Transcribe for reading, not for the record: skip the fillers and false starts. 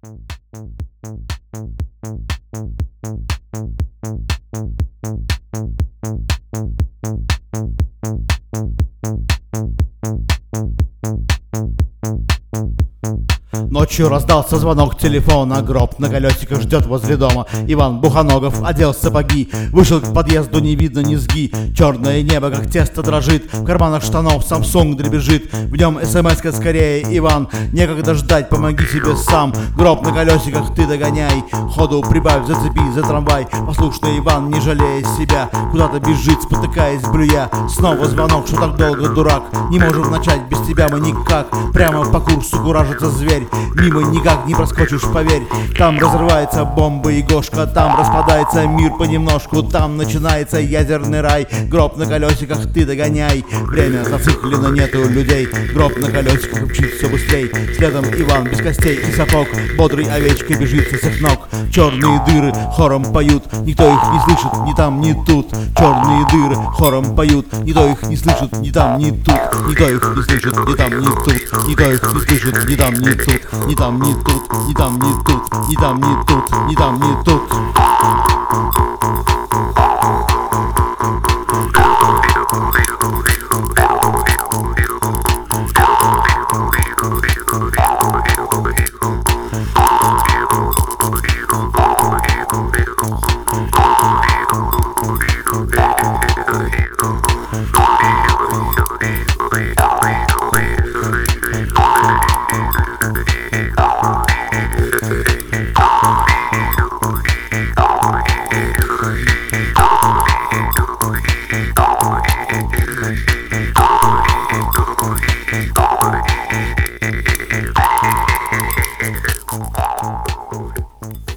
Ночью раздался звонок телефона, гроб на колесиках ждет возле дома. Иван Буханогов одел сапоги, вышел к подъезду, не видно низги. Черное небо, как тесто, дрожит, в карманах штанов Samsung дребезжит. В нем смс-ка скорее, Иван, некогда ждать, помоги себе сам. Гроб на колесиках ты догоняй, ходу прибавь, зацепи за трамвай. Послушный Иван, не жалея себя, куда-то бежит, спотыкаясь, блюя. Снова звонок, что так долго, дурак, не можем начать, без тебя мы никак. Прямо по курсу куражится зверь, мимо никак не проскочишь, поверь. Там разрывается бомба и Гошка, там распадается мир понемножку, там начинается ядерный рай. Гроб на колесиках ты догоняй, время зациклено, нету людей. Гроб на колесиках мчит все быстрей, следом Иван без костей и сапог, бодрой овечкой бежит со всех ног. Черные дыры хором поют, никто их не слышит, ни там, ни тут. Черные дыры хором поют, никто их не слышит, ни там, ни тут. Никто их не слышит, ни там, ни тут. Никто их не слышит, ни там, ни тут. Ни там, ни тут, ни там, ни тут, ни там, ни тут, ни там, ни тут. Thank you.